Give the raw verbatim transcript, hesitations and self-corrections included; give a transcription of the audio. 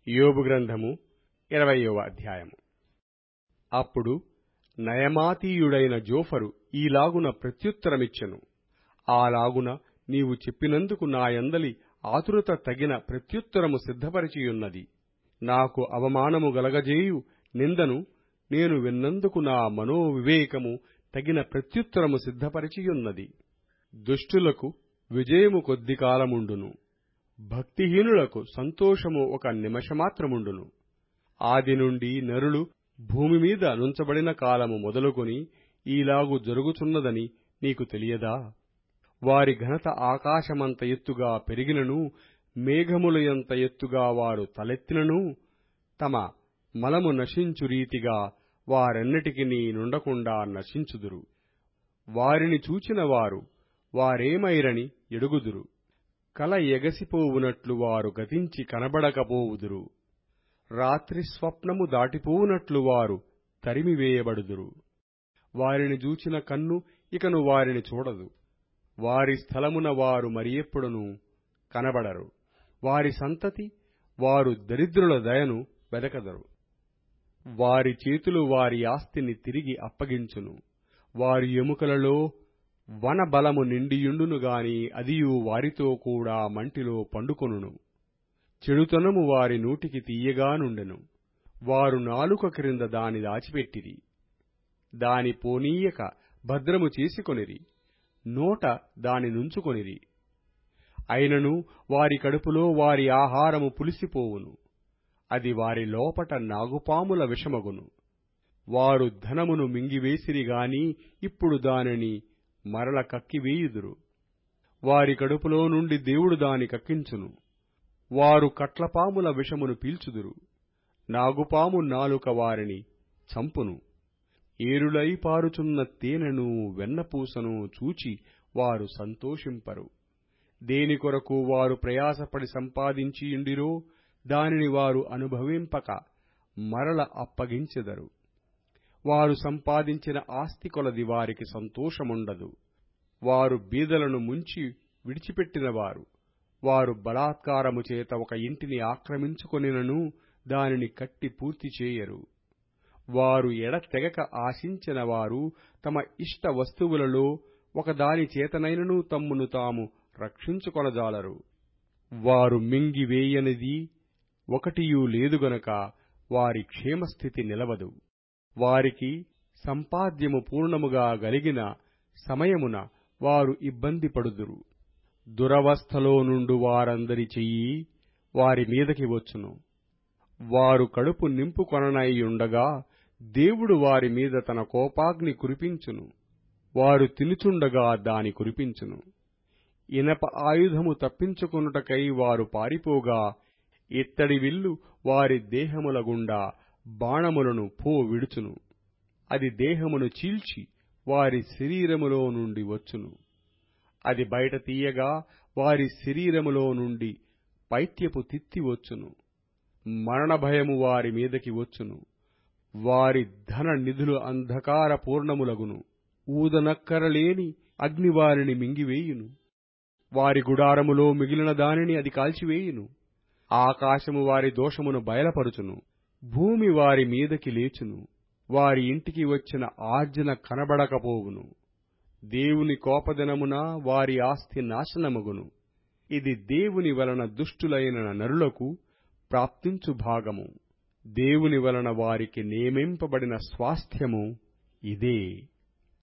యోబు గ్రంథము ఇరవయ్యవ అధ్యాయము. అప్పుడు నయమాతీయుడైన జోఫరు ఈలాగున ప్రత్యుత్తరమిచ్చెను. అలాగున నీవు చెప్పినందుకు నా యందలి ఆతురత తగిన ప్రత్యుత్తరము సిద్ధపరచియున్నది. నాకు అవమానము గలగజేయు నిందను నేను విన్నందుకు నా మనోవివేకము తగిన ప్రత్యుత్తరము సిద్ధపరచియున్నది. దుష్టులకు విజయము కొద్ది కాలముండును, భక్తిహీనులకు సంతోషము ఒక నిమిషమాత్రముండును. ఆది నుండి నరులు భూమి మీద నుంచబడిన కాలము మొదలుకొని ఈలాగు జరుగుచున్నదని నీకు తెలియదా? వారి ఘనత ఆకాశమంత ఎత్తుగా పెరిగినను, మేఘముల ఎంత ఎత్తుగా వారు తలెత్తినను, తమ మలము నశించు రీతిగా వారెన్నటికినీ నుండకుండా నశించుదురు. వారిని చూచిన వారు వారేమైరని ఎడుగుదురు. కల ఎగసిపోవునట్లు వారు గతించి కనబడకపోవుదురు. రాత్రి స్వప్నము దాటిపోవునట్లు వారు తరిమివేయబడుదురు. వారిని జూచిన కన్ను ఇకను వారిని చూడదు. వారి స్థలమున వారు మరి ఎప్పుడునూ కనబడరు. వారి సంతతి వారు దరిద్రుల దయను వెదకదరు. వారి చేతులు వారి ఆస్తిని తిరిగి అప్పగించును. వారి ఎముకలలో వన బలము నిండియుండును గాని అదియు వారితో కూడా మంటిలో పండుకొనును. చెడుతనము వారి నోటికి తీయగా నుండెను. వారు నాలుక క్రింద దాని దాచిపెట్టిరి, దాని పోనీయక భద్రము చేసుకొనిరి, నోట దాని నుంచుకొనిరి. అయినను వారి కడుపులో వారి ఆహారము పులిసిపోవును, అది వారి లోపట నాగుపాముల విషమగును. వారు ధనమును మింగివేసిరి గాని ఇప్పుడు దానిని మరల కక్కివేయుదురు. వారి కడుపులో నుండి దేవుడు దాని కక్కించును. వారు కట్లపాముల విషమును పీల్చుదురు. నాగుపాము నాలుక వారిని చంపును. ఏరులై పారుచున్న తేనెను వెన్నపూసను చూచి వారు సంతోషింపరు. దేని కొరకు వారు ప్రయాసపడి సంపాదించియుండిరో దానిని వారు అనుభవింపక మరల అప్పగించెదరు. వారు సంపాదించిన ఆస్తి కొలది వారికి సంతోషముండదు. వారు బీదలను ముంచి విడిచిపెట్టినవారు. వారు బలాత్కారము చేత ఒక ఇంటిని ఆక్రమించుకొనినను దానిని కట్టి పూర్తి చేయరు. వారు ఎడతెగక ఆశించిన వారు తమ ఇష్ట వస్తువులలో ఒకదాని చేతనైనను తమ్మును తాము రక్షించుకొనజాలరు. వారు మింగివేయనిది ఒకటియూ లేదు గనుక వారి క్షేమస్థితి నిలవదు. వారికి సంపాద్యము పూర్ణముగా గలిగిన సమయమున వారు ఇబ్బంది పడుదురు. దురవస్థలో నుండు వారందరి చెయ్యి వారి మీదకి వచ్చును. వారు కడుపు నింపుకొననైయుండగా దేవుడు వారి మీద తన కోపాగ్ని కురిపించును. వారు తినుచుండగా దాని కురిపించును. ఇనప ఆయుధము తప్పించుకొనుటకై వారు పారిపోగా ఇత్తడి విల్లు వారి దేహముల గుండా బాణములను పో విడుచును. అది దేహమును చీల్చి వారి శరీరములో నుండి వచ్చును. అది బయట తీయగా వారి శరీరములో నుండి పైత్యపు తిత్తి వచ్చును. మరణభయము వారి మీదకి వచ్చును. వారి ధన నిధులు అంధకార పూర్ణములగును. ఊదనక్కరలేని అగ్ని వారిని మింగివేయును. వారి గుడారములో మిగిలిన దానిని అది కాల్చివేయును. ఆకాశము వారి దోషమును బయలుపరుచును. భూమి వారి మీదకి లేచును. వారి ఇంటికి వచ్చిన ఆర్జన కనబడకపోవును. దేవుని కోపదినమున వారి ఆస్తి నాశనమగును. ఇది దేవుని వలన దుష్టులైన నరులకు ప్రాప్తించు భాగము. దేవుని వలన వారికి నియమింపబడిన స్వాస్థ్యము ఇదే.